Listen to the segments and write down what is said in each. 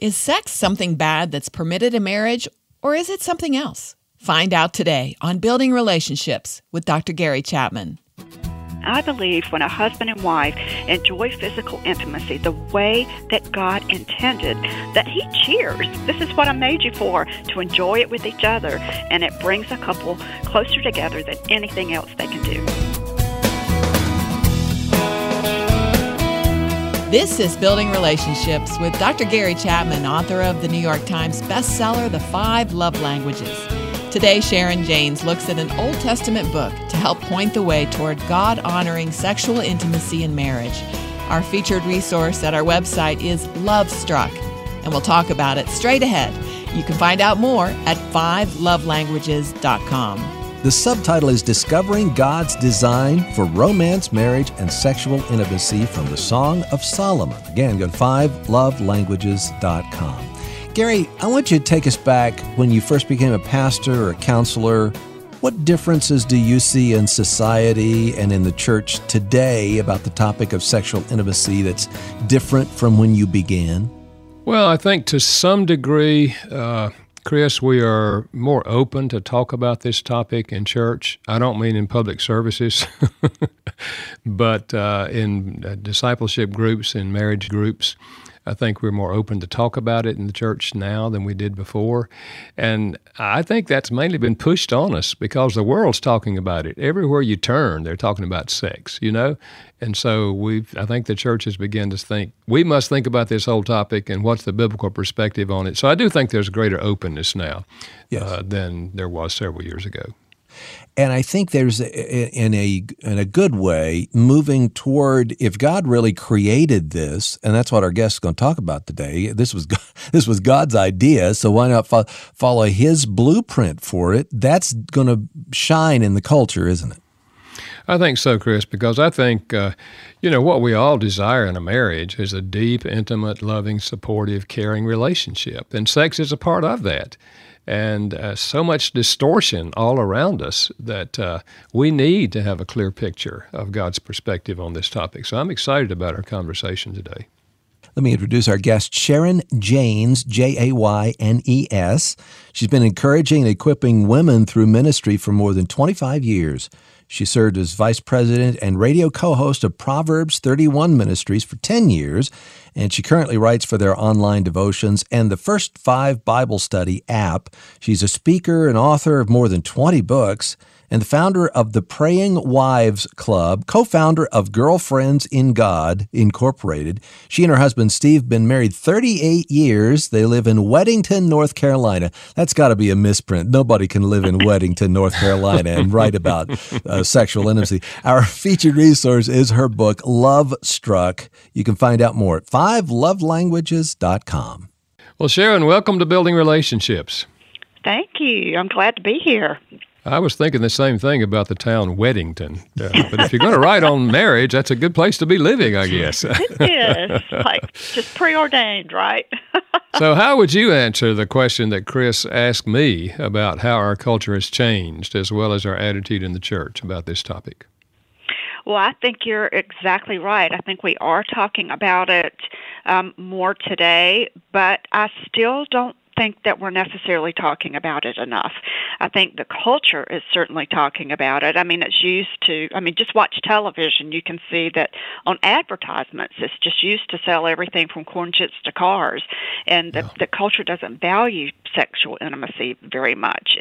Is sex something bad that's permitted in marriage, or is it something else? Find out today on Building Relationships with Dr. Gary Chapman. I believe when a husband and wife enjoy physical intimacy the way that God intended, that He cheers. This is what I made you for, to enjoy it with each other, and it brings a couple closer together than anything else they can do. This is Building Relationships with Dr. Gary Chapman, author of the New York Times bestseller, The 5 Love Languages. Today, Sharon Jaynes looks at an Old Testament book to help point the way toward God-honoring sexual intimacy in marriage. Our featured resource at our website is Love Struck, and we'll talk about it straight ahead. You can find out more at 5lovelanguages.com. The subtitle is Discovering God's Design for Romance, Marriage, and Sexual Intimacy from the Song of Solomon. Again, go to 5lovelanguages.com. Gary, I want you to take us back when you first became a pastor or a counselor. What differences do you see in society and in the church today about the topic of sexual intimacy that's different from when you began? Well, I think to some degree, Chris, we are more open to talk about this topic in church. I don't mean in public services, but in discipleship groups, in marriage groups. I think we're more open to talk about it in the church now than we did before. And I think that's mainly been pushed on us because the world's talking about it. Everywhere you turn, they're talking about sex, you know? And so I think the church has begun to think, we must think about this whole topic and what's the biblical perspective on it. So I do think there's greater openness now than there was several years ago. And I think there's, in a good way, moving toward, if God really created this, and that's what our guest is going to talk about today, this was God's idea, so why not follow His blueprint for it? That's going to shine in the culture, isn't it? I think so, Chris, because I think, what we all desire in a marriage is a deep, intimate, loving, supportive, caring relationship, and sex is a part of that. And so much distortion all around us that we need to have a clear picture of God's perspective on this topic. So I'm excited about our conversation today. Let me introduce our guest, Sharon Jaynes, Jaynes. She's been encouraging and equipping women through ministry for more than 25 years. She served as vice president and radio co-host of Proverbs 31 Ministries for 10 years, and she currently writes for their online devotions and the First 5 Bible Study app. She's a speaker and author of more than 20 books, and the founder of the Praying Wives Club, co-founder of Girlfriends in God, Incorporated. She and her husband, Steve, have been married 38 years. They live in Weddington, North Carolina. That's got to be a misprint. Nobody can live in Weddington, North Carolina and write about sexual intimacy. Our featured resource is her book, Love Struck. You can find out more at 5lovelanguages.com. Well, Sharon, welcome to Building Relationships. Thank you. I'm glad to be here. I was thinking the same thing about the town Weddington. But if you're going to write on marriage, that's a good place to be living, I guess. It is. Like, just preordained, right? So how would you answer the question that Chris asked me about how our culture has changed, as well as our attitude in the church about this topic? Well, I think you're exactly right. I think we are talking about it more today, but I still don't think that we're necessarily talking about it enough. I think the culture is certainly talking about it. I mean, just watch television. You can see that on advertisements, it's just used to sell everything from corn chips to cars. And the culture doesn't value sexual intimacy very much.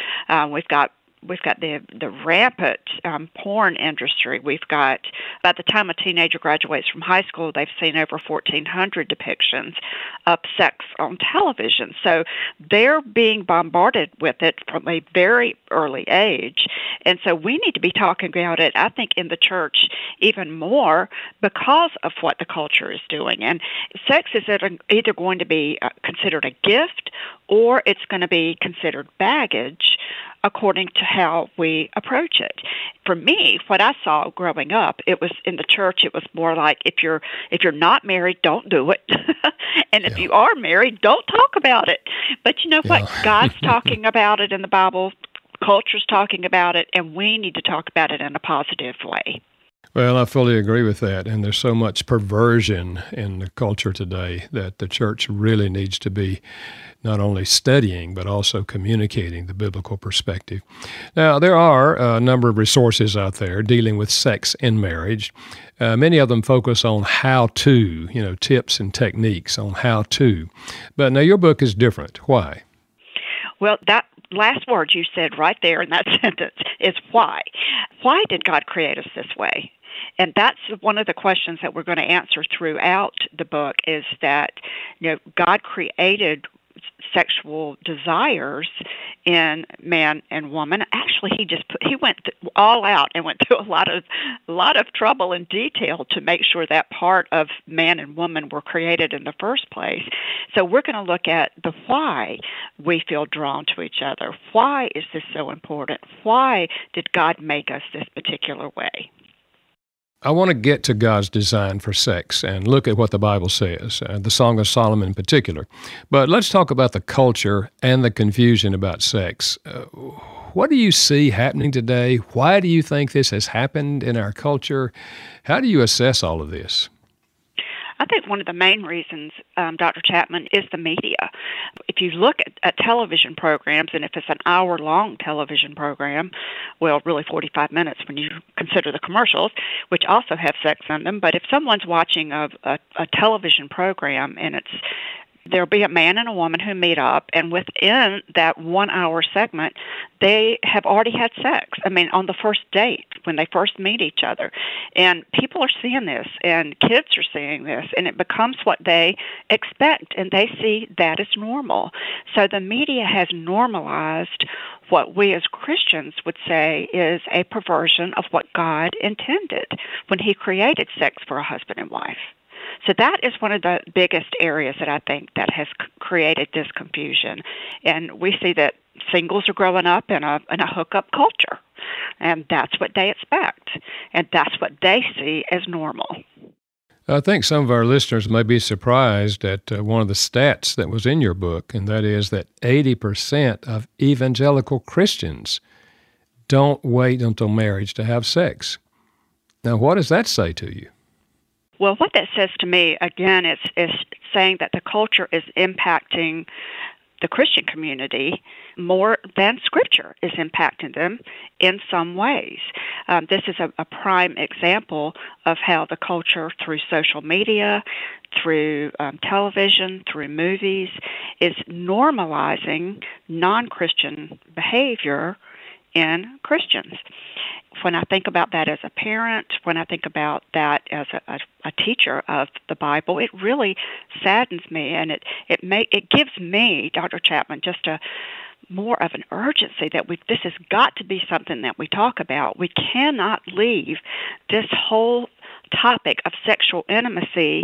We've got the rampant porn industry. We've got, by the time a teenager graduates from high school, they've seen over 1,400 depictions of sex on television. So they're being bombarded with it from a very early age. And so we need to be talking about it, I think, in the church even more because of what the culture is doing. And sex is either going to be considered a gift or it's going to be considered baggage according to how we approach it. For me, what I saw growing up, it was in the church, it was more like if you're not married, don't do it. And if you are married, don't talk about it. But you know what? God's talking about it in the Bible, culture's talking about it, and we need to talk about it in a positive way. Well, I fully agree with that. And there's so much perversion in the culture today that the church really needs to be not only studying, but also communicating the biblical perspective. Now, there are a number of resources out there dealing with sex in marriage. Many of them focus on how to, tips and techniques on how to. But now your book is different. Why? Well, that last word you said right there in that sentence is why. Why did God create us this way? And that's one of the questions that we're going to answer throughout the book, is that, God created sexual desires in man and woman. Actually, he went all out and went through a lot of trouble and detail to make sure that part of man and woman were created in the first place. So we're going to look at the why we feel drawn to each other. Why is this so important? Why did God make us this particular way? I want to get to God's design for sex and look at what the Bible says, the Song of Solomon in particular. But let's talk about the culture and the confusion about sex. What do you see happening today? Why do you think this has happened in our culture? How do you assess all of this? I think one of the main reasons, Dr. Chapman, is the media. If you look at television programs, and if it's an hour-long television program, well, really 45 minutes when you consider the commercials, which also have sex in them, but if someone's watching a television program and there'll be a man and a woman who meet up, and within that 1 hour segment, they have already had sex. I mean, on the first date, when they first meet each other. And people are seeing this, and kids are seeing this, and it becomes what they expect, and they see that as normal. So the media has normalized what we as Christians would say is a perversion of what God intended when He created sex for a husband and wife. So that is one of the biggest areas that I think that has created this confusion. And we see that singles are growing up in a hookup culture, and that's what they expect, and that's what they see as normal. I think some of our listeners may be surprised at one of the stats that was in your book, and that is that 80% of evangelical Christians don't wait until marriage to have sex. Now, what does that say to you? Well, what that says to me, again, is saying that the culture is impacting the Christian community more than Scripture is impacting them in some ways. This is a prime example of how the culture, through social media, through television, through movies, is normalizing non-Christian behavior in Christians. When I think about that as a parent, when I think about that as a teacher of the Bible, it really saddens me, and it gives me, Dr. Chapman, just more of an urgency that this has got to be something that we talk about. We cannot leave this whole topic of sexual intimacy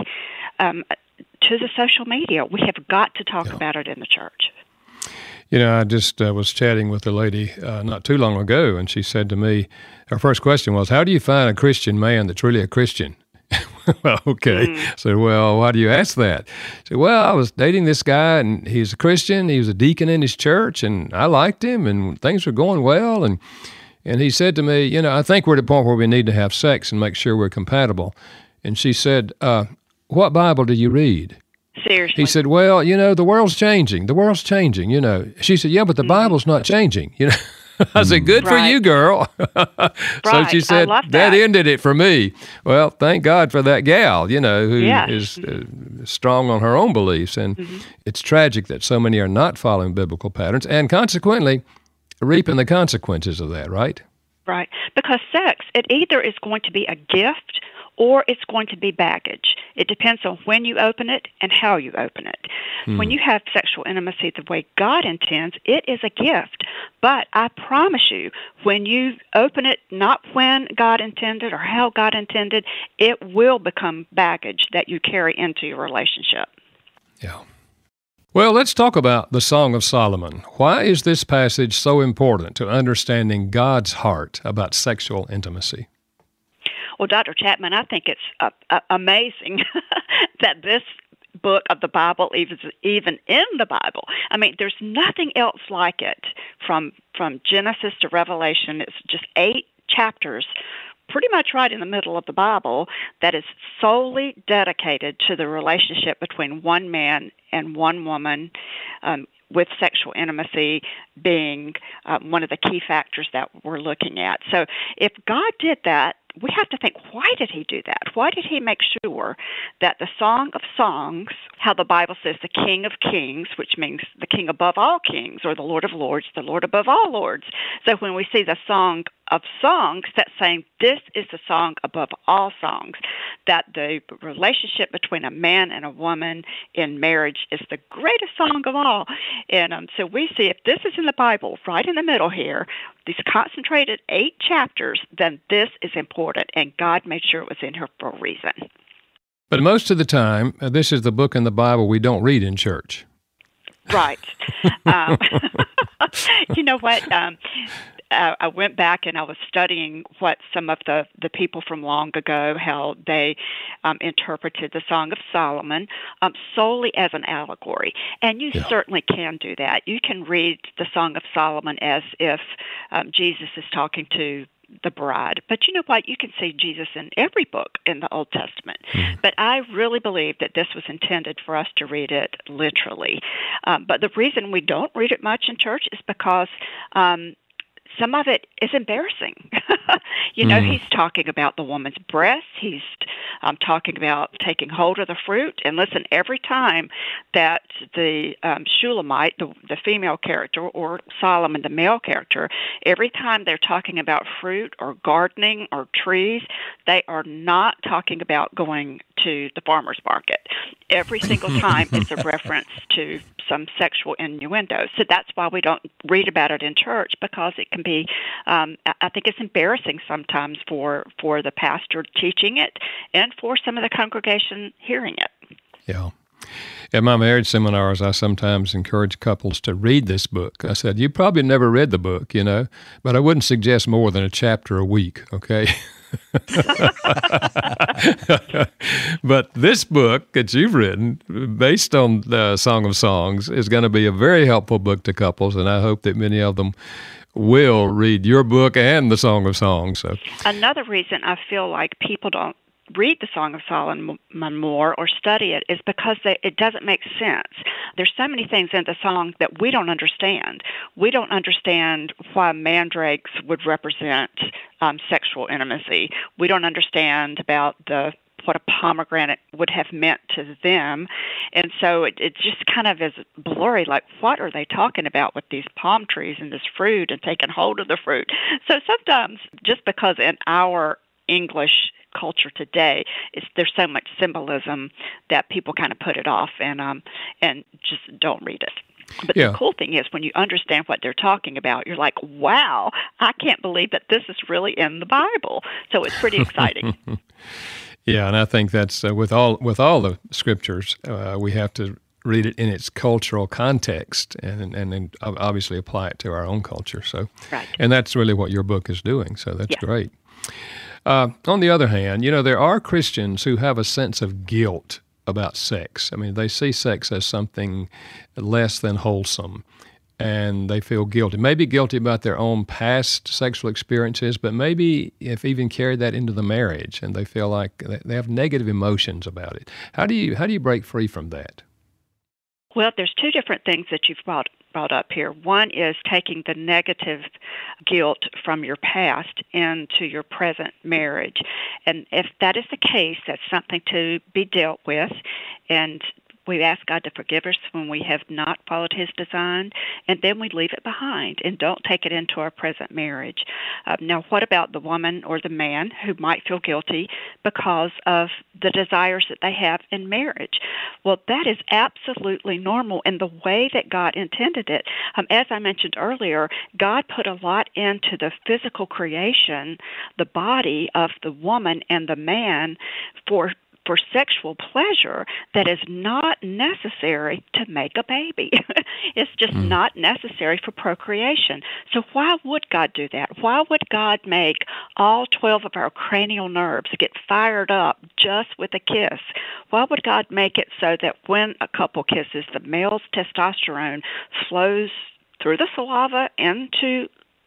to the social media. We have got to talk about it in the church. I just was chatting with a lady not too long ago, and she said to me, her first question was, how do you find a Christian man that's really a Christian? Well, okay. I said, well, why do you ask that? She said, well, I was dating this guy, and he's a Christian. He was a deacon in his church, and I liked him, and things were going well. And he said to me, I think we're at a point where we need to have sex and make sure we're compatible. And she said, what Bible do you read? Seriously. He said, well, the world's changing. The world's changing, She said, yeah, but the Bible's not changing, I said, good for you, girl. So she said, that ended it for me. Well, thank God for that gal, who is strong on her own beliefs. And it's tragic that so many are not following biblical patterns and consequently reaping the consequences of that, right? Right. Because sex, it either is going to be a gift or it's going to be baggage. It depends on when you open it and how you open it. When you have sexual intimacy the way God intends, it is a gift. But I promise you, when you open it not when God intended or how God intended, it will become baggage that you carry into your relationship. Yeah. Well, let's talk about the Song of Solomon. Why is this passage so important to understanding God's heart about sexual intimacy? Well, Dr. Chapman, I think it's amazing that this book of the Bible is even in the Bible. I mean, there's nothing else like it from Genesis to Revelation. It's just 8 chapters pretty much right in the middle of the Bible that is solely dedicated to the relationship between one man and one woman, with sexual intimacy being one of the key factors that we're looking at. So if God did that, we have to think, why did he do that? Why did he make sure that the Song of Songs, how the Bible says the King of Kings, which means the King above all kings, or the Lord of Lords, the Lord above all lords. So when we see the Song of Songs, that's saying this is the song above all songs, that the relationship between a man and a woman in marriage is the greatest song of all. And so we see if this is in the Bible, right in the middle here, these concentrated 8 chapters, then this is important, and God made sure it was in here for a reason. But most of the time, this is the book in the Bible we don't read in church. Right. You know what? I went back and I was studying what some of the people from long ago, how they interpreted the Song of Solomon solely as an allegory. And you certainly can do that. You can read the Song of Solomon as if Jesus is talking to the bride. But you know what? You can see Jesus in every book in the Old Testament. But I really believe that this was intended for us to read it literally. But the reason we don't read it much in church is because some of it is embarrassing. He's talking about the woman's breasts. He's talking about taking hold of the fruit. And listen, every time that the Shulamite, the female character, or Solomon, the male character, every time they're talking about fruit or gardening or trees, they are not talking about going to the farmer's market. Every single time it's a reference to some sexual innuendo. So that's why we don't read about it in church, because it can be, I think it's embarrassing sometimes for the pastor teaching it and for some of the congregation hearing it. Yeah. At my marriage seminars, I sometimes encourage couples to read this book. I said, you probably never read the book, but I wouldn't suggest more than a chapter a week, okay? But this book that you've written, based on the Song of Songs, is going to be a very helpful book to couples, and I hope that many of them will read your book and the Song of Songs. So. Another reason I feel like people don't read the Song of Solomon more or study it is because it doesn't make sense. There's so many things in the song that we don't understand. We don't understand why mandrakes would represent sexual intimacy. We don't understand about what a pomegranate would have meant to them. And so it just kind of is blurry, like what are they talking about with these palm trees and this fruit and taking hold of the fruit? So sometimes, just because in our English culture today, there's so much symbolism that people kind of put it off and just don't read it. But the cool thing is when you understand what they're talking about, you're like, wow, I can't believe that this is really in the Bible. So it's pretty exciting. Yeah, and I think that's with all the scriptures, we have to read it in its cultural context and then obviously apply it to our own culture. So, right. And that's really what your book is doing. So that's great. On the other hand, there are Christians who have a sense of guilt about sex. I mean, they see sex as something less than wholesome, and they feel guilty. Maybe guilty about their own past sexual experiences, but maybe if even carried that into the marriage, and they feel like they have negative emotions about it. How do you break free from that? Well, there's 2 different things that you've brought up here. One is taking the negative guilt from your past into your present marriage. And if that is the case, that's something to be dealt with. And we ask God to forgive us when we have not followed His design, and then we leave it behind and don't take it into our present marriage. Now, what about the woman or the man who might feel guilty because of the desires that they have in marriage? Well, that is absolutely normal in the way that God intended it. As I mentioned earlier, God put a lot into the physical creation, the body of the woman and the man for sexual pleasure that is not necessary to make a baby. It's just not necessary for procreation. So why would God do that? Why would God make all 12 of our cranial nerves get fired up just with a kiss? Why would God make it so that when a couple kisses, the male's testosterone flows through the saliva into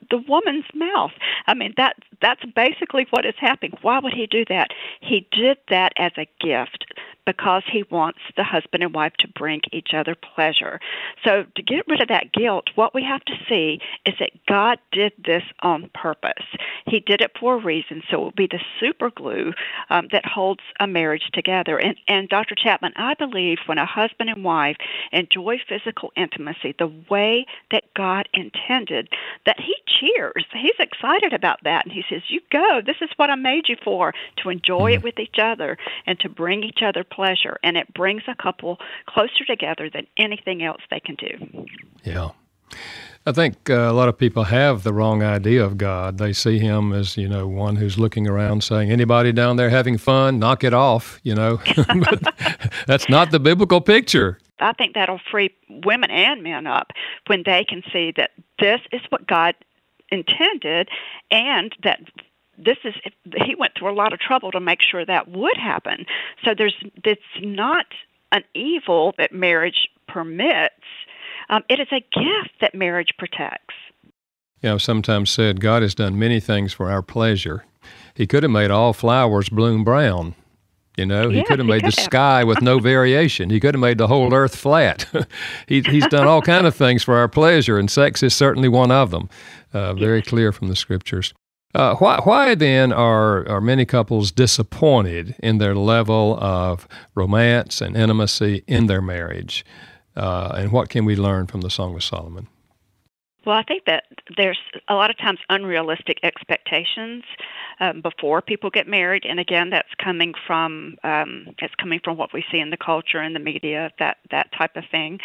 the woman's mouth. I mean, that's basically what is happening. Why would he do that? He did that as a gift because he wants the husband and wife to bring each other pleasure. So to get rid of that guilt, what we have to see is that God did this on purpose. He did it for a reason, so it will be the super glue that holds a marriage together. And Dr. Chapman, I believe when a husband and wife enjoy physical intimacy the way that God intended, that he cheers. He's excited about that, and he says, you go. This is what I made you for, to enjoy it with each other and to bring each other pleasure. And it brings a couple closer together than anything else they can do. Yeah. I think a lot of people have the wrong idea of God. They see him as, one who's looking around saying, anybody down there having fun, knock it off, But that's not the biblical picture. I think that'll free women and men up when they can see that this is what God intended, and that he went through a lot of trouble to make sure that would happen. So it's not an evil that marriage permits. It is a gift that marriage protects. Sometimes said God has done many things for our pleasure. He could have made all flowers bloom brown. He could have made the sky with no variation. He could have made the whole earth flat. He's done all kinds of things for our pleasure, and sex is certainly one of them. Very clear from the scriptures. Why then are many couples disappointed in their level of romance and intimacy in their marriage? And what can we learn from the Song of Solomon? Well, I think that there's a lot of times unrealistic expectations before people get married, and again, that's coming from what we see in the culture and the media, that type of thing.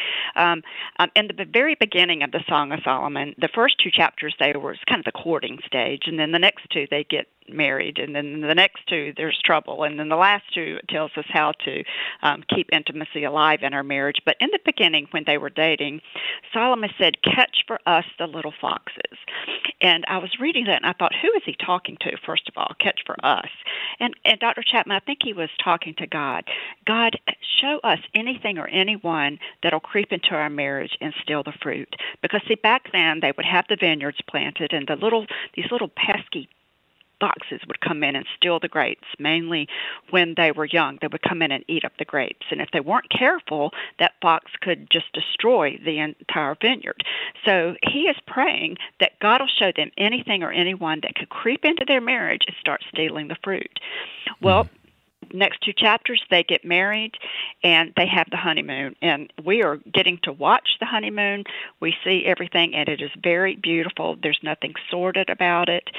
In the very beginning of the Song of Solomon, the first two chapters it's kind of the courting stage, and then the next two they get married, and then the next two there's trouble, and then the last two it tells us how to keep intimacy alive in our marriage. But in the beginning, when they were dating, Solomon said, "Catch for us the little foxes." And I was reading that, and I thought, who is he talking to, first of all? Catch for us. And Dr. Chapman, I think he was talking to God. God, show us anything or anyone that'll creep into our marriage and steal the fruit. Because, see, back then, they would have the vineyards planted, and these little pesky foxes would come in and steal the grapes, mainly when they were young. They would come in and eat up the grapes. And if they weren't careful, that fox could just destroy the entire vineyard. So he is praying that God will show them anything or anyone that could creep into their marriage and start stealing the fruit. Well, next two chapters, they get married, and they have the honeymoon. And we are getting to watch the honeymoon. We see everything, and it is very beautiful. There's nothing sordid about it.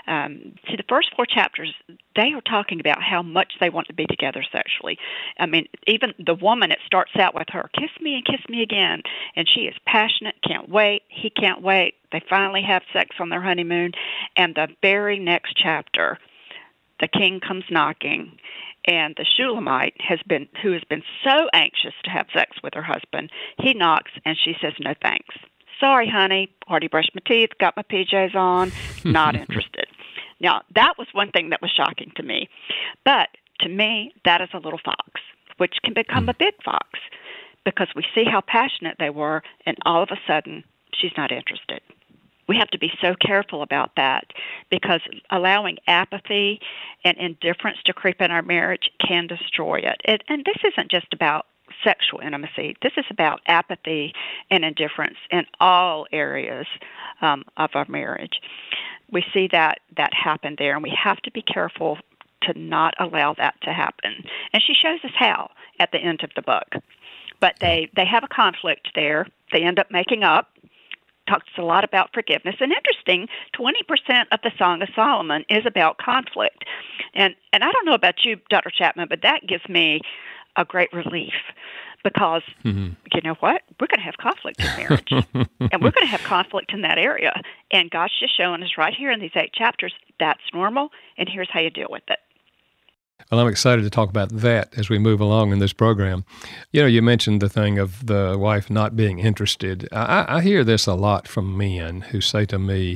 See, the first four chapters, they are talking about how much they want to be together sexually. I mean, even the woman, it starts out with her, kiss me and kiss me again. And she is passionate, can't wait. He can't wait. They finally have sex on their honeymoon. And the very next chapter, the king comes knocking, and the Shulamite who has been so anxious to have sex with her husband, he knocks, and she says, "No thanks. Sorry, honey. Already brushed my teeth, got my PJs on, not interested." Now, that was one thing that was shocking to me. But to me, that is a little fox, which can become a big fox, because we see how passionate they were, and all of a sudden, she's not interested. We have to be so careful about that, because allowing apathy and indifference to creep in our marriage can destroy it. And this isn't just about sexual intimacy. This is about apathy and indifference in all areas of our marriage. We see that happen there, and we have to be careful to not allow that to happen. And she shows us how at the end of the book. But they have a conflict there. They end up making up. Talks a lot about forgiveness. And interesting, 20% of the Song of Solomon is about conflict. And I don't know about you, Dr. Chapman, but that gives me a great relief, because you know what? We're going to have conflict in marriage. And we're going to have conflict in that area. And God's just showing us right here in these 8 chapters, that's normal, and here's how you deal with it. Well, I'm excited to talk about that as we move along in this program. You mentioned the thing of the wife not being interested. I hear this a lot from men who say to me,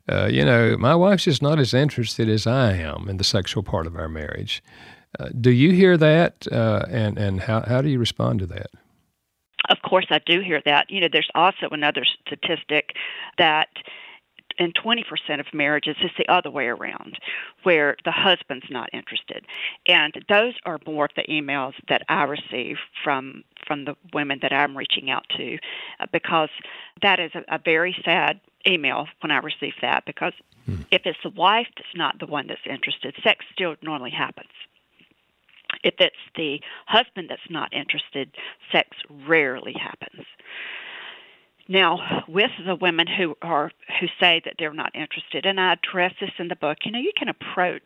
my wife's just not as interested as I am in the sexual part of our marriage. Do you hear that, and how do you respond to that? Of course I do hear that. There's also another statistic that in 20% of marriages, it's the other way around, where the husband's not interested. And those are more of the emails that I receive from the women that I'm reaching out to, because that is a very sad email when I receive that, because if it's the wife that's not the one that's interested, sex still normally happens. If it's the husband that's not interested, sex rarely happens. Now, with the women who say that they're not interested, and I address this in the book, you can approach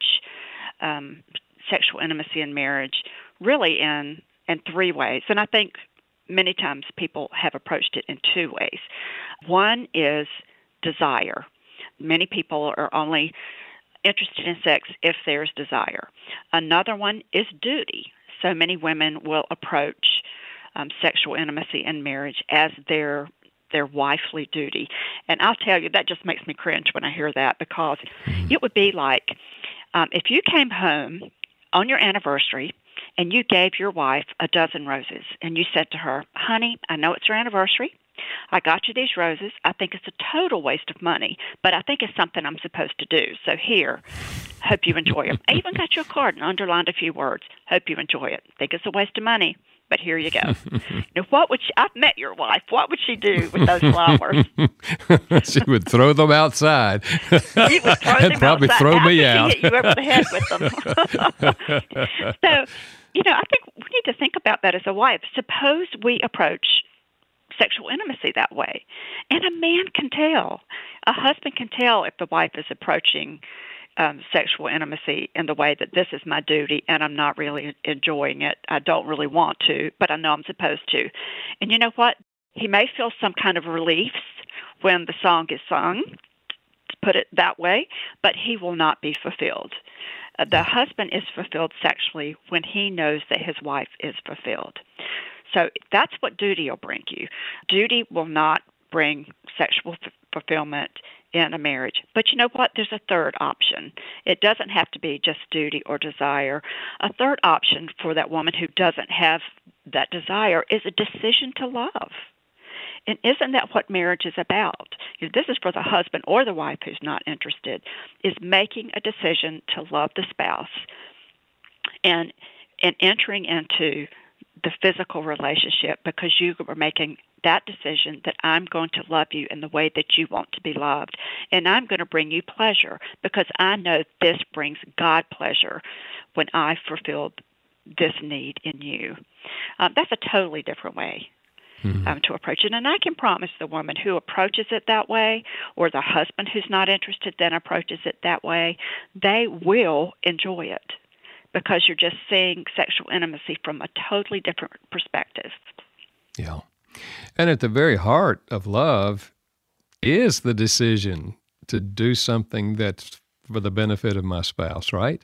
sexual intimacy in marriage really in 3 ways. And I think many times people have approached it in 2 ways. One is desire. Many people are only interested in sex if there's desire. Another one is duty. So many women will approach sexual intimacy in marriage as their wifely duty. And I'll tell you, that just makes me cringe when I hear that, because it would be like if you came home on your anniversary and you gave your wife a dozen roses and you said to her, honey, I know it's your anniversary. I got you these roses. I think it's a total waste of money, but I think it's something I'm supposed to do. So here, hope you enjoy them. I even got you a card and underlined a few words. Hope you enjoy it. Think it's a waste of money, but here you go. Now, I've met your wife. What would she do with those flowers? She would throw them outside. She would throw them and probably outside. throw How me could out. She hit you over the head with them. So, I think we need to think about that as a wife. Suppose we approach sexual intimacy that way. And a man can tell. A husband can tell if the wife is approaching sexual intimacy in the way that this is my duty and I'm not really enjoying it. I don't really want to, but I know I'm supposed to. And you know what? He may feel some kind of relief when the song is sung, to put it that way, but he will not be fulfilled. The husband is fulfilled sexually when he knows that his wife is fulfilled. So that's what duty will bring you. Duty will not bring sexual fulfillment in a marriage. But you know what? There's a third option. It doesn't have to be just duty or desire. A third option for that woman who doesn't have that desire is a decision to love. And isn't that what marriage is about? This is for the husband or the wife who's not interested, is making a decision to love the spouse and entering into the physical relationship, because you are making that decision that I'm going to love you in the way that you want to be loved, and I'm going to bring you pleasure because I know this brings God pleasure when I fulfilled this need in you. That's a totally different way to approach it. And I can promise the woman who approaches it that way, or the husband who's not interested then approaches it that way, they will enjoy it, because you're just seeing sexual intimacy from a totally different perspective. Yeah. And at the very heart of love is the decision to do something that's for the benefit of my spouse, right?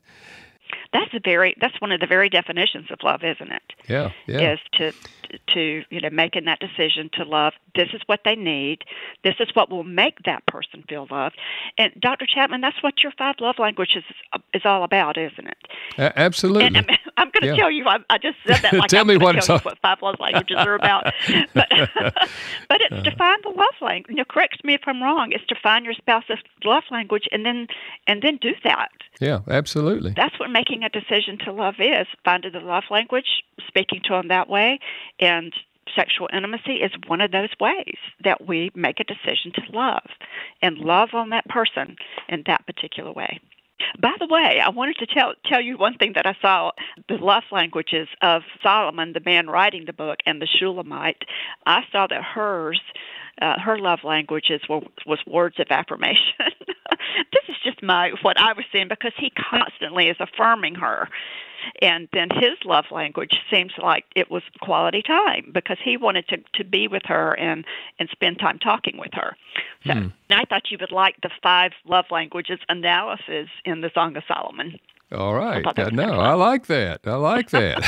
That's one of the very definitions of love, isn't it? Yeah. Is to making that decision to love. This is what they need. This is what will make that person feel loved. And Dr. Chapman, that's what your 5 love languages is all about, isn't it? Absolutely. And I'm going to tell you. I just said that like Tell I'm me going to what tell you what 5 love languages are about. But it's to find the love language. Correct me if I'm wrong. It's to find your spouse's love language and then do that. Yeah, absolutely. That's what making a decision to love is, finding the love language, speaking to them that way, and sexual intimacy is one of those ways that we make a decision to love and love on that person in that particular way. By the way, I wanted to tell you one thing that I saw, the love languages of Solomon, the man writing the book, and the Shulamite. I saw that her love languages was words of affirmation. This is just what I was seeing, because he constantly is affirming her. And then his love language seems like it was quality time, because he wanted to be with her and spend time talking with her. So I thought you would like the 5 love languages analysis in the Song of Solomon. All right. I like that. I like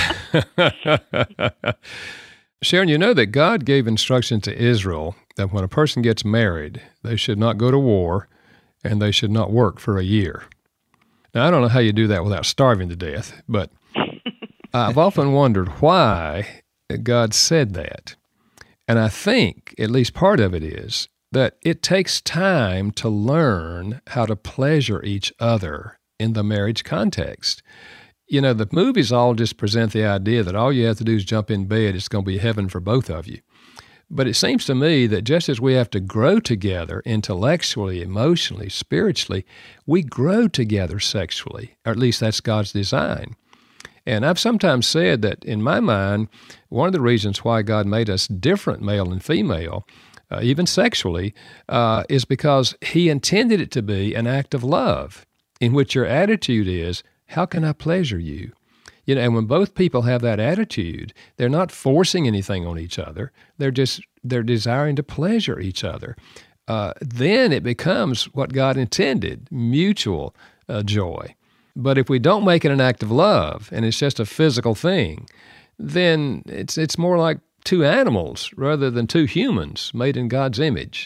that. Sharon, you know that God gave instruction to Israel that when a person gets married, they should not go to war and they should not work for a year. Now, I don't know how you do that without starving to death, but I've often wondered why God said that. And I think at least part of it is that it takes time to learn how to pleasure each other in the marriage context. You know, the movies all just present the idea that all you have to do is jump in bed, it's going to be heaven for both of you. But it seems to me that just as we have to grow together intellectually, emotionally, spiritually, we grow together sexually, or at least that's God's design. And I've sometimes said that in my mind, one of the reasons why God made us different, male and female, even sexually, is because He intended it to be an act of love in which your attitude is, how can I pleasure you? You know, and when both people have that attitude, they're not forcing anything on each other. They're desiring to pleasure each other. Then it becomes what God intended, mutual joy. But if we don't make it an act of love and it's just a physical thing, then it's more like two animals rather than two humans made in God's image.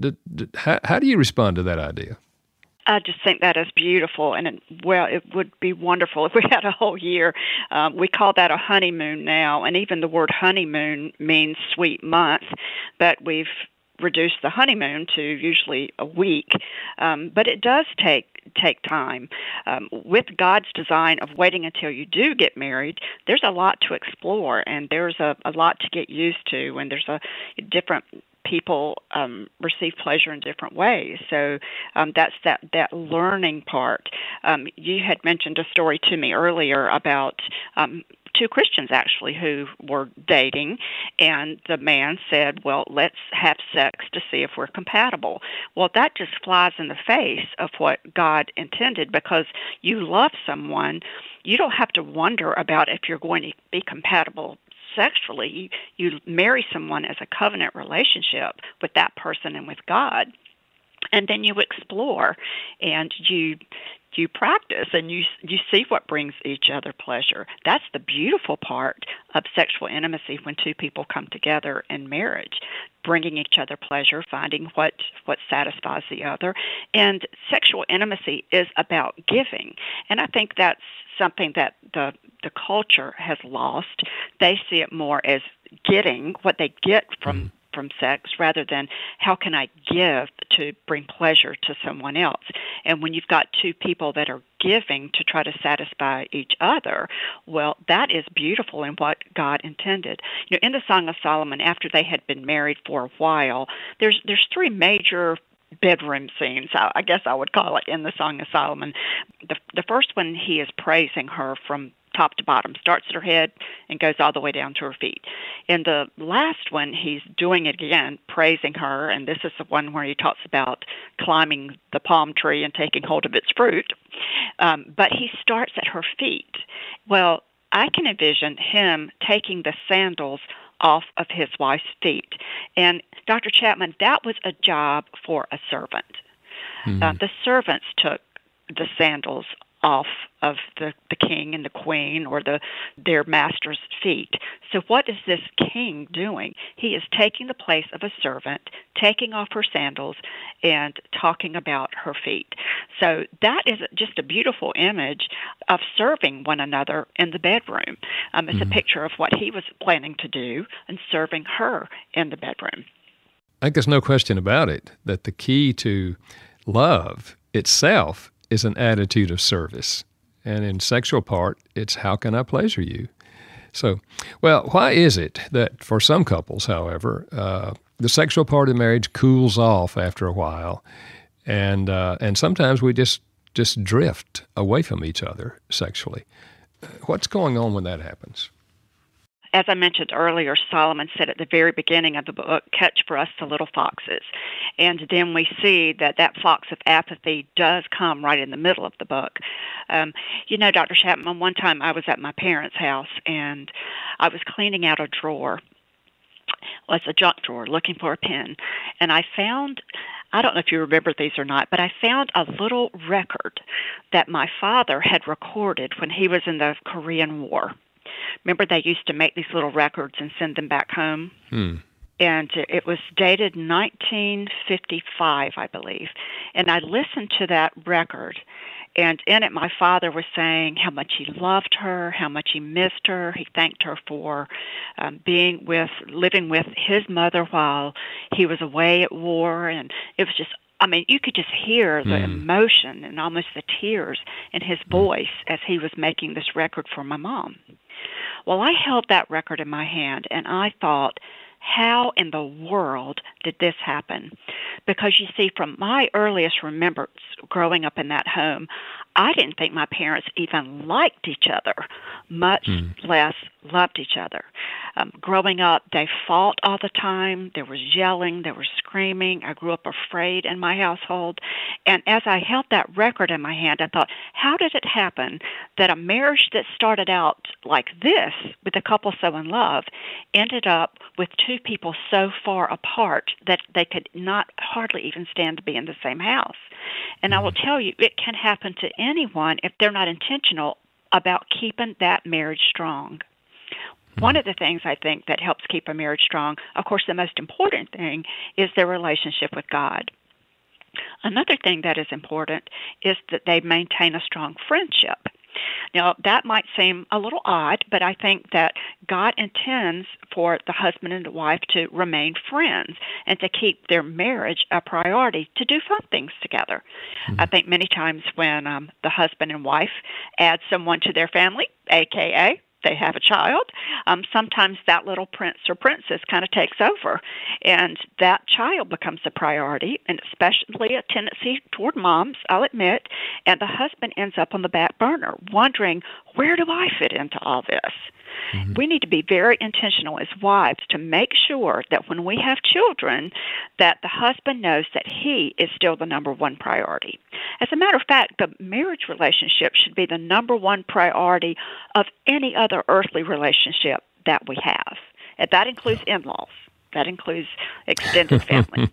How do you respond to that idea? I just think that is beautiful, and it would be wonderful if we had a whole year. We call that a honeymoon now, and even the word honeymoon means sweet month, but we've reduced the honeymoon to usually a week. But it does take time. With God's design of waiting until you do get married, there's a lot to explore, and there's a lot to get used to, and there's a different people receive pleasure in different ways. So that's that learning part. You had mentioned a story to me earlier about two Christians actually who were dating, and the man said, well, let's have sex to see if we're compatible. Well, that just flies in the face of what God intended, because you love someone, you don't have to wonder about if you're going to be compatible sexually. You marry someone as a covenant relationship with that person and with God, and then you explore and you practice and you see what brings each other pleasure. That's the beautiful part of sexual intimacy when two people come together in marriage, bringing each other pleasure, finding what satisfies the other. And sexual intimacy is about giving, and I think that's something that the culture has lost. They see it more as getting what they get from sex rather than how can I give to bring pleasure to someone else. And when you've got two people that are giving to try to satisfy each other, well, that is beautiful and what God intended. You know, in the Song of Solomon, after they had been married for a while, there's three major bedroom scenes, I guess I would call it, in the Song of Solomon. The first one, he is praising her from top to bottom, starts at her head and goes all the way down to her feet. In the last one, he's doing it again, praising her, and this is the one where he talks about climbing the palm tree and taking hold of its fruit. But he starts at her feet. Well, I can envision him taking the sandals off of his wife's feet. And Dr. Chapman, that was a job for a servant. The servants took the sandals off of the king and the queen or their master's feet. So what is this king doing? He is taking the place of a servant, taking off her sandals, and talking about her feet. So that is just a beautiful image of serving one another in the bedroom. It's a picture of what he was planning to do and serving her in the bedroom. I think there's no question about it that the key to love itself is an attitude of service. And in sexual part, it's how can I pleasure you? So, well, why is it that for some couples, however, the sexual part of marriage cools off after a while, and sometimes we just drift away from each other sexually? What's going on when that happens? As I mentioned earlier, Solomon said at the very beginning of the book, catch for us the little foxes. And then we see that fox of apathy does come right in the middle of the book. Dr. Chapman, one time I was at my parents' house, and I was cleaning out a drawer. Well, it's a junk drawer, looking for a pen. And I found, I don't know if you remember these or not, but I found a little record that my father had recorded when he was in the Korean War. Remember, they used to make these little records and send them back home? And it was dated 1955, I believe. And I listened to that record, And in it, my father was saying how much he loved her, how much he missed her. He thanked her for living with his mother while he was away at war. And it was just, you could just hear the emotion and almost the tears in his voice as he was making this record for my mom. Well, I held that record in my hand, and I thought, how in the world did this happen? Because you see, from my earliest remembrance growing up in that home, I didn't think my parents even liked each other, much less loved each other. Growing up, they fought all the time. There was yelling. There was screaming. I grew up afraid in my household. And as I held that record in my hand, I thought, how did it happen that a marriage that started out like this, with a couple so in love, ended up with two people so far apart that they could not hardly even stand to be in the same house? And I will tell you, it can happen to anyone if they're not intentional about keeping that marriage strong. One of the things I think that helps keep a marriage strong, of course, the most important thing is their relationship with God. Another thing that is important is that they maintain a strong friendship. Now, that might seem a little odd, but I think that God intends for the husband and the wife to remain friends and to keep their marriage a priority, to do fun things together. I think many times when the husband and wife add someone to their family, a.k.a. they have a child, sometimes that little prince or princess kind of takes over, and that child becomes a priority, and especially a tendency toward moms, I'll admit, and the husband ends up on the back burner, wondering, where do I fit into all this? We need to be very intentional as wives to make sure that when we have children, that the husband knows that he is still the number one priority. As a matter of fact, the marriage relationship should be the number one priority of any other earthly relationship that we have. And that includes in-laws. That includes extended family.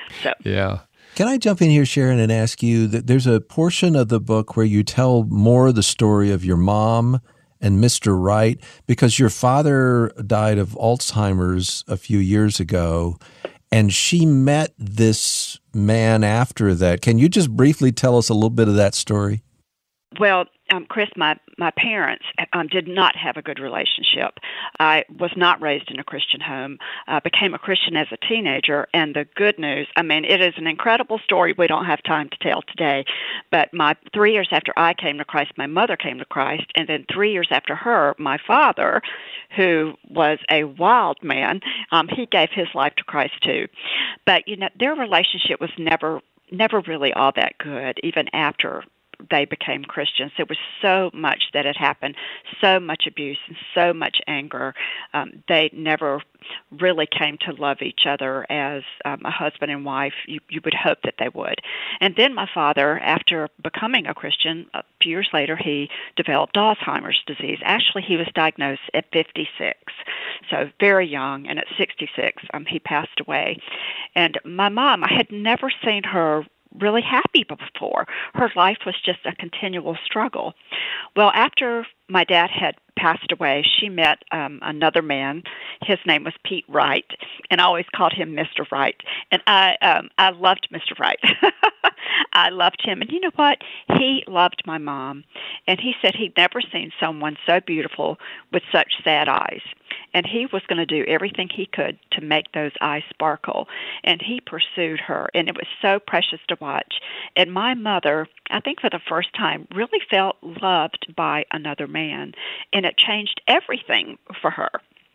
Yeah. Can I jump in here, Sharon, and ask you that there's a portion of the book where you tell more of the story of your mom and Mr. Wright, because your father died of Alzheimer's a few years ago, and she met this man after that. Can you just briefly tell us a little bit of that story? Well, Chris, my parents did not have a good relationship. I was not raised in a Christian home, became a Christian as a teenager, and the good news, it is an incredible story we don't have time to tell today, but 3 years after I came to Christ, my mother came to Christ, and then 3 years after her, my father, who was a wild man, he gave his life to Christ too. But, their relationship was never really all that good, even after they became Christians. There was so much that had happened, so much abuse and so much anger. They never really came to love each other as a husband and wife. You would hope that they would. And then my father, after becoming a Christian, a few years later, he developed Alzheimer's disease. Actually, he was diagnosed at 56, so very young, and at 66, he passed away. And my mom, I had never seen her really happy before. Her life was just a continual struggle. Well, after my dad had passed away, she met another man. His name was Pete Wright, and I always called him Mr. Wright. And I loved Mr. Wright. I loved him. And you know what? He loved my mom. And he said he'd never seen someone so beautiful with such sad eyes. And he was going to do everything he could to make those eyes sparkle. And he pursued her, and it was so precious to watch. And my mother, I think for the first time, really felt loved by another man, and it changed everything for her.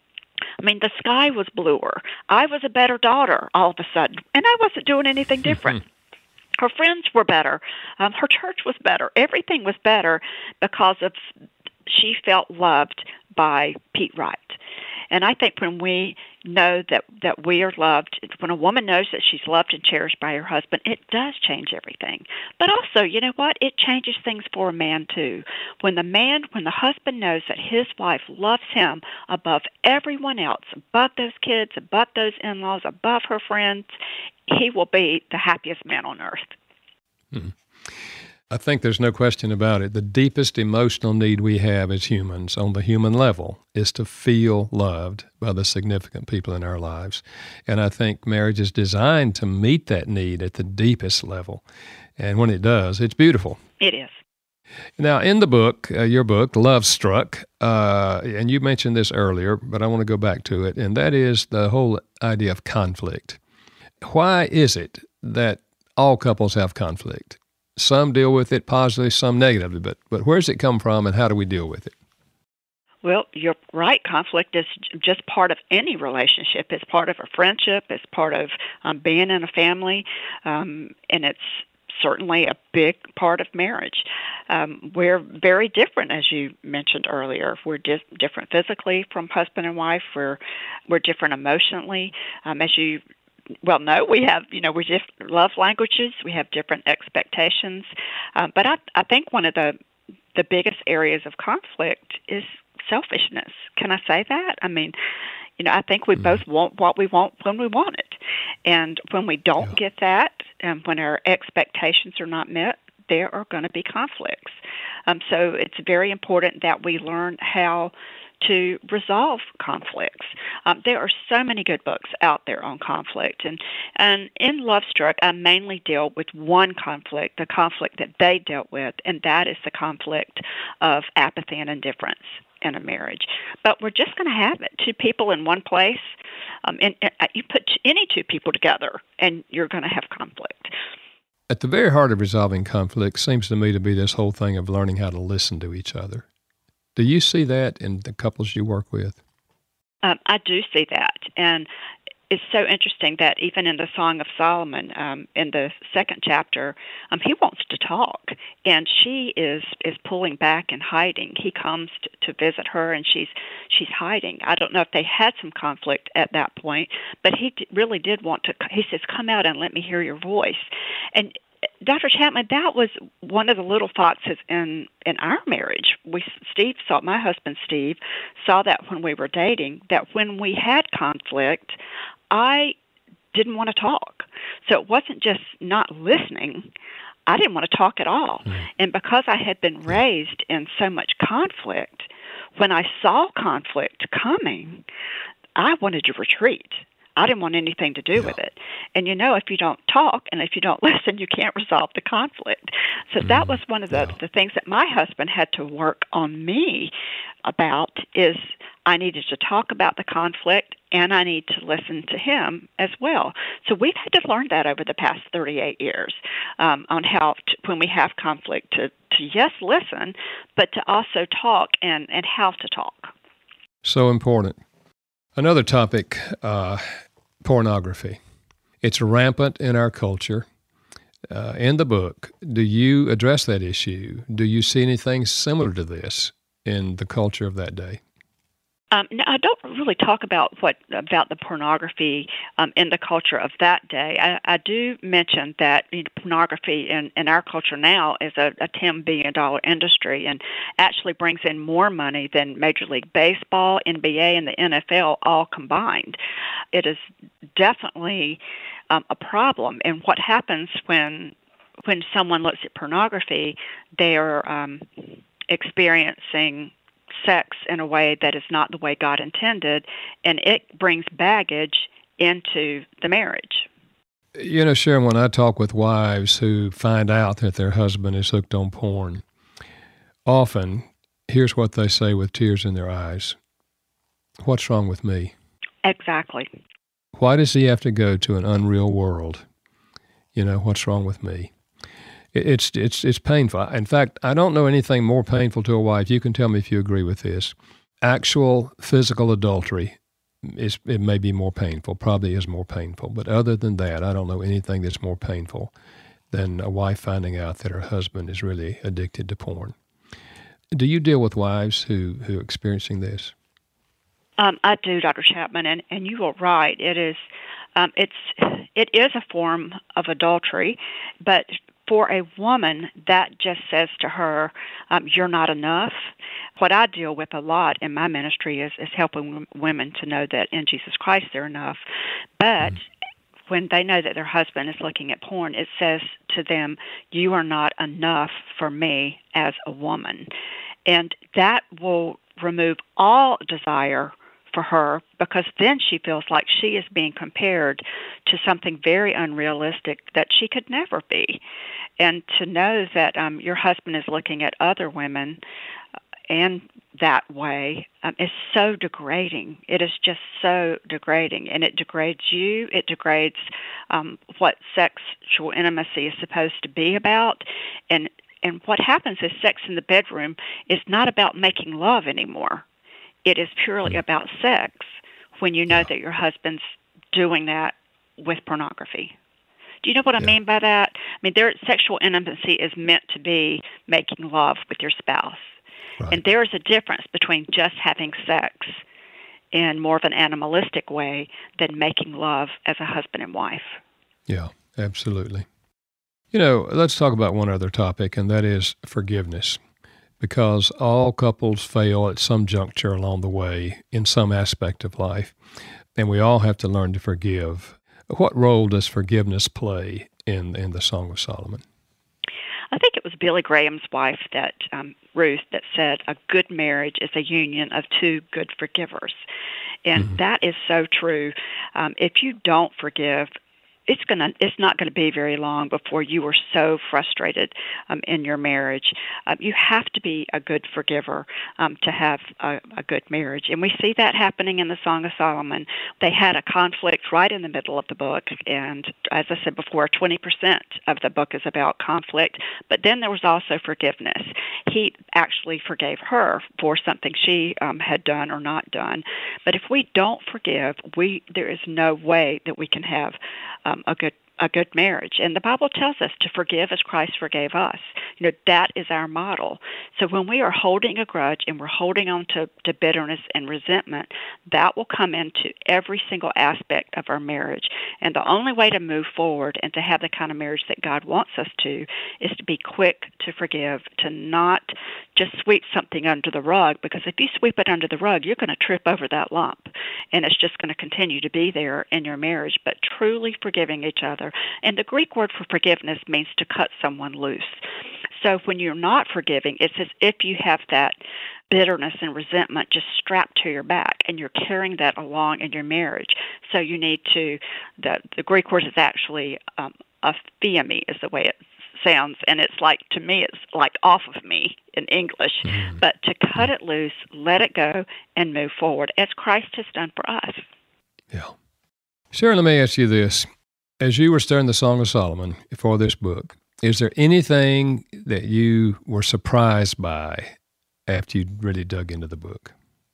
The sky was bluer. I was a better daughter all of a sudden, and I wasn't doing anything different. Her friends were better. Her church was better. Everything was better because she felt loved by Pete Wright. And I think when we know that we are loved, when a woman knows that she's loved and cherished by her husband, it does change everything. But also, you know what? It changes things for a man, too. When the husband knows that his wife loves him above everyone else, above those kids, above those in-laws, above her friends, he will be the happiest man on earth. I think there's no question about it. The deepest emotional need we have as humans on the human level is to feel loved by the significant people in our lives. And I think marriage is designed to meet that need at the deepest level. And when it does, it's beautiful. It is. Now, in the book, your book, Love Struck, and you mentioned this earlier, but I want to go back to it, and that is the whole idea of conflict. Why is it that all couples have conflict? Some deal with it positively, some negatively, but where does it come from and how do we deal with it? Well, you're right. Conflict is just part of any relationship. It's part of a friendship. It's part of being in a family, and it's certainly a big part of marriage. We're very different, as you mentioned earlier. We're different physically from husband and wife. We're different emotionally. As you well know, we have we different love languages. We have different expectations. But I think one of the biggest areas of conflict is selfishness. Can I say that? I mean, I think we both want what we want when we want it. And when we don't get that, when our expectations are not met, there are going to be conflicts. So it's very important that we learn how to resolve conflicts. There are so many good books out there on conflict. And in Love Struck, I mainly deal with one conflict, the conflict that they dealt with, and that is the conflict of apathy and indifference in a marriage. But we're just going to have it. Two people in one place, and you put any two people together, and you're going to have conflict. At the very heart of resolving conflict seems to me to be this whole thing of learning how to listen to each other. Do you see that in the couples you work with? I do see that. And it's so interesting that even in the Song of Solomon, in the second chapter, he wants to talk, and she is pulling back and hiding. He comes to visit her, and she's hiding. I don't know if they had some conflict at that point, but he really did want to. He says, "Come out and let me hear your voice." And Dr. Chapman, that was one of the little foxes in our marriage. My husband Steve saw that when we were dating, that when we had conflict, I didn't want to talk. So it wasn't just not listening. I didn't want to talk at all. And because I had been raised in so much conflict, when I saw conflict coming, I wanted to retreat. I didn't want anything to do with it. And if you don't talk and if you don't listen, you can't resolve the conflict. So that was one of the things that my husband had to work on me about, is I needed to talk about the conflict and I need to listen to him as well. So we've had to learn that over the past 38 years on how, when we have conflict, to yes, listen, but to also talk and how to talk. So important. Another topic, pornography. It's rampant in our culture. In the book, do you address that issue? Do you see anything similar to this in the culture of that day? No, I don't really talk about the pornography in the culture of that day. I do mention that pornography in our culture now is a $10 billion industry and actually brings in more money than Major League Baseball, NBA, and the NFL all combined. It is definitely a problem. And what happens when someone looks at pornography, they are experiencing sex in a way that is not the way God intended, and it brings baggage into the marriage. Sharon, when I talk with wives who find out that their husband is hooked on porn, often, here's what they say with tears in their eyes: "What's wrong with me?" Exactly. Why does he have to go to an unreal world? What's wrong with me? It's painful. In fact, I don't know anything more painful to a wife. You can tell me if you agree with this. Actual physical adultery it may be more painful, probably is more painful. But other than that, I don't know anything that's more painful than a wife finding out that her husband is really addicted to porn. Do you deal with wives who are experiencing this? I do, Dr. Chapman, and you are right. It is a form of adultery, but for a woman, that just says to her, you're not enough. What I deal with a lot in my ministry is helping women to know that in Jesus Christ they're enough. But when they know that their husband is looking at porn, it says to them, you are not enough for me as a woman. And that will remove all desire for her, because then she feels like she is being compared to something very unrealistic that she could never be. And to know that your husband is looking at other women and that way is so degrading. It is just so degrading, and it degrades you. It degrades what sexual intimacy is supposed to be about. And what happens is sex in the bedroom is not about making love anymore. It is purely about sex when you know that your husband's doing that with pornography. Do you know what I mean by that? I mean, sexual intimacy is meant to be making love with your spouse. Right. And there is a difference between just having sex in more of an animalistic way than making love as a husband and wife. Yeah, absolutely. You know, let's talk about one other topic, and that is forgiveness, because all couples fail at some juncture along the way in some aspect of life, and we all have to learn to forgive. What role does forgiveness play in the Song of Solomon? I think it was Billy Graham's wife, Ruth, that said, a good marriage is a union of two good forgivers. And that is so true. If you don't forgive, it's not going to be very long before you are so frustrated in your marriage. You have to be a good forgiver to have a good marriage. And we see that happening in the Song of Solomon. They had a conflict right in the middle of the book, and as I said before, 20% of the book is about conflict, but then there was also forgiveness. He actually forgave her for something she had done or not done. But if we don't forgive, there is no way that we can have a good marriage. And the Bible tells us to forgive as Christ forgave us. You know, that is our model. So when we are holding a grudge and we're holding on to bitterness and resentment, that will come into every single aspect of our marriage. And the only way to move forward and to have the kind of marriage that God wants us to is to be quick to forgive, to not just sweep something under the rug, because if you sweep it under the rug, you're going to trip over that lump, and it's just going to continue to be there in your marriage. But truly forgiving each other. And the Greek word for forgiveness means to cut someone loose. So when you're not forgiving, it's as if you have that bitterness and resentment just strapped to your back, and you're carrying that along in your marriage. So you need to, the Greek word is actually aphiemi is the way it sounds, and it's like, to me, it's like off of me in English. But to cut it loose, let it go, and move forward, as Christ has done for us. Yeah. Sharon, let me ask you this. As you were studying the Song of Solomon for this book, is there anything that you were surprised by after you really dug into the book?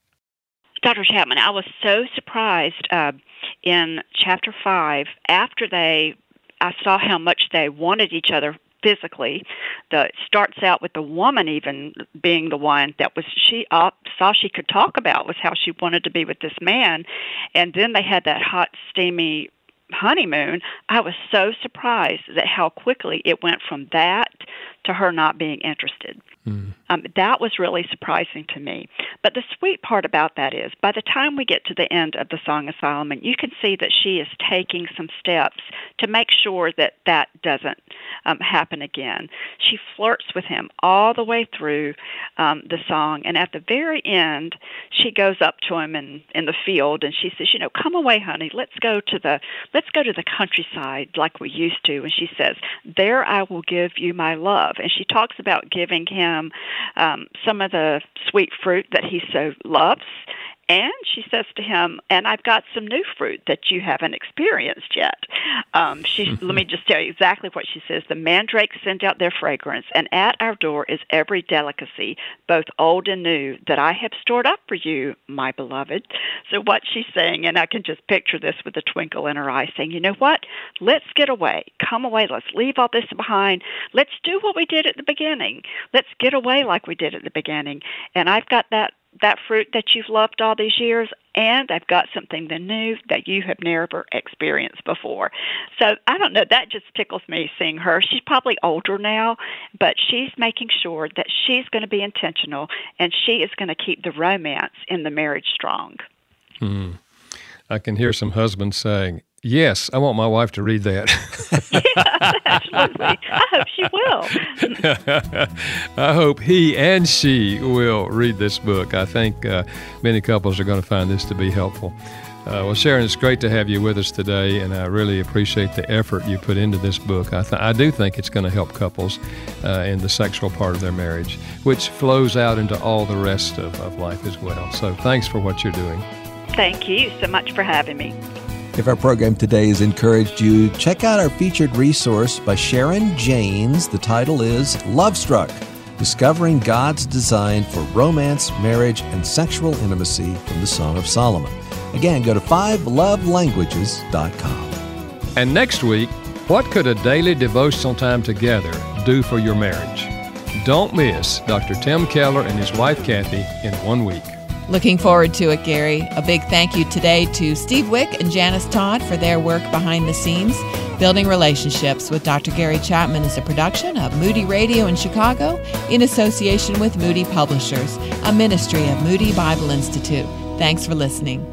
Dr. Chapman, I was so surprised in chapter 5, after I saw how much they wanted each other physically. It starts out with the woman even being the one that she saw she could talk about was how she wanted to be with this man, and then they had that hot, steamy honeymoon. I was so surprised at how quickly it went from that to her not being interested. That was really surprising to me. But the sweet part about that is, by the time we get to the end of the Song of Solomon, you can see that she is taking some steps to make sure that that doesn't happen again. She flirts with him all the way through the song, and at the very end, she goes up to him in the field, and she says, come away, honey, let's go to the countryside like we used to. And she says, there I will give you my love. And she talks about giving him some of the sweet fruit that he so loves. And she says to him, and I've got some new fruit that you haven't experienced yet. Let me just tell you exactly what she says. The mandrakes send out their fragrance, and at our door is every delicacy, both old and new, that I have stored up for you, my beloved. So what she's saying, and I can just picture this with a twinkle in her eye, saying, you know what? Let's get away. Come away. Let's leave all this behind. Let's do what we did at the beginning. Let's get away like we did at the beginning. And I've got that fruit that you've loved all these years, and I've got something new that you have never experienced before. So I don't know, that just tickles me seeing her. She's probably older now, but she's making sure that she's going to be intentional, and she is going to keep the romance in the marriage strong. I can hear some husbands saying, Yes, I want my wife to read that. Yeah, absolutely. I hope she will. I hope he and she will read this book. I think many couples are going to find this to be helpful. Well, Sharon, it's great to have you with us today, and I really appreciate the effort you put into this book. I do think it's going to help couples in the sexual part of their marriage, which flows out into all the rest of life as well. So thanks for what you're doing. Thank you so much for having me. If our program today has encouraged you, check out our featured resource by Sharon Jaynes. The title is Lovestruck, Discovering God's Design for Romance, Marriage, and Sexual Intimacy from the Song of Solomon. Again, go to 5lovelanguages.com. And next week, what could a daily devotional time together do for your marriage? Don't miss Dr. Tim Keller and his wife Kathy in 1 week. Looking forward to it, Gary. A big thank you today to Steve Wick and Janice Todd for their work behind the scenes. Building Relationships with Dr. Gary Chapman is a production of Moody Radio in Chicago in association with Moody Publishers, a ministry of Moody Bible Institute. Thanks for listening.